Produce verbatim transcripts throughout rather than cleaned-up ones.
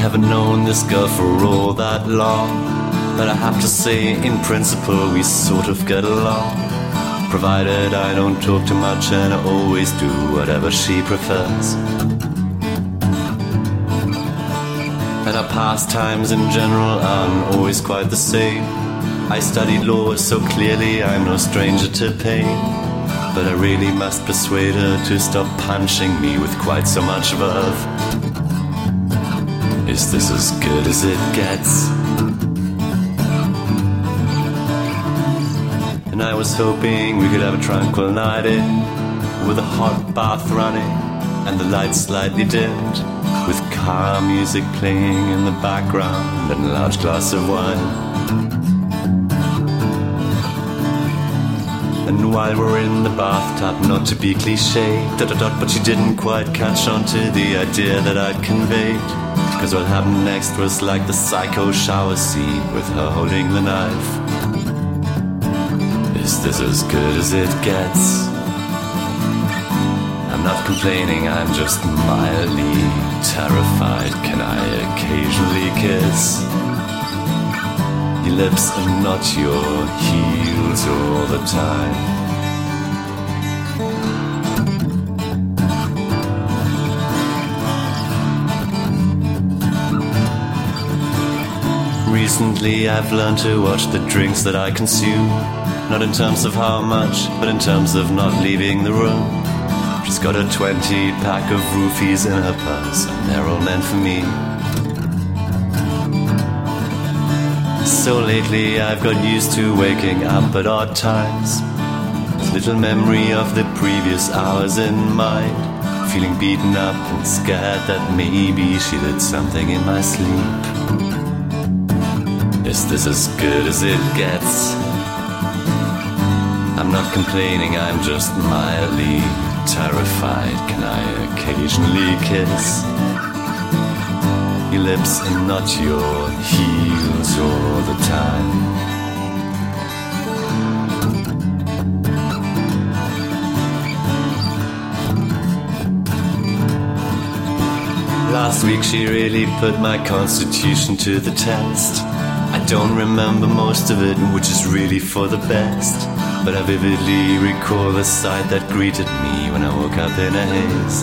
haven't known this girl for all that long, but I have to say, in principle, we sort of get along. Provided I don't talk too much and I always do whatever she prefers. And our pastimes in general aren't always quite the same. I studied law, so clearly I'm no stranger to pain. But I really must persuade her to stop punching me with quite so much verve. Is this as good as it gets? And I was hoping we could have a tranquil night in, with a hot bath running and the lights slightly dimmed, with calm music playing in the background and a large glass of wine. And while we're in the bathtub, not to be cliche, dot dot dot, but she didn't quite catch on to the idea that I'd conveyed. Cause what happened next was like the Psycho shower scene with her holding the knife. Is this as good as it gets? I'm not complaining, I'm just mildly terrified. Can I occasionally kiss your lips and not your heels all the time? Recently I've learned to watch the drinks that I consume, not in terms of how much, but in terms of not leaving the room. She's got a twenty pack of roofies in her purse, and they're all meant for me. So lately I've got used to waking up at odd times, with little memory of the previous hours in mind, feeling beaten up and scared that maybe she did something in my sleep. Is this as good as it gets? I'm not complaining, I'm just mildly terrified. Can I occasionally kiss your lips and not your heels all the time? Last week she really put my constitution to the test. I don't remember most of it, which is really for the best, but I vividly recall the sight that greeted me when I woke up in a haze.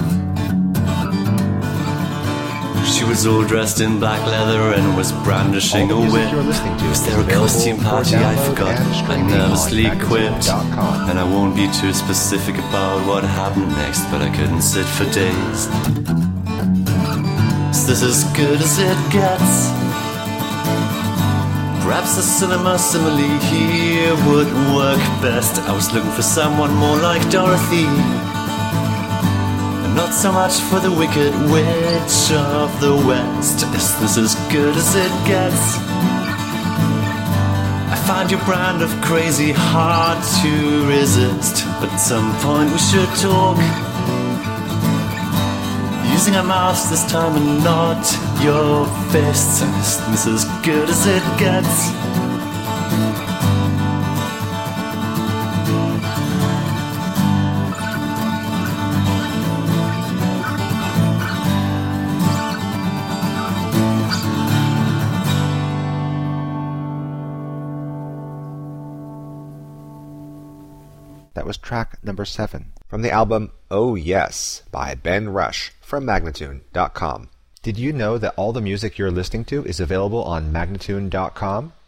She was all dressed in black leather and was brandishing a whip. Was there a costume party? I forgot. I nervously quipped, and I won't be too specific about what happened next, but I couldn't sit for days. Is this as good as it gets? Perhaps a cinema simile here would work best. I was looking for someone more like Dorothy, and not so much for the wicked witch of the West. Is this as good as it gets? I find your brand of crazy hard to resist, but at some point we should talk, using our mouths this time and not your fists. Is this as good as it gets? That was track number seven from the album Oh Yes by Ben Rush from Magnatune dot com. Did you know that all the music you're listening to is available on Magnatune dot com?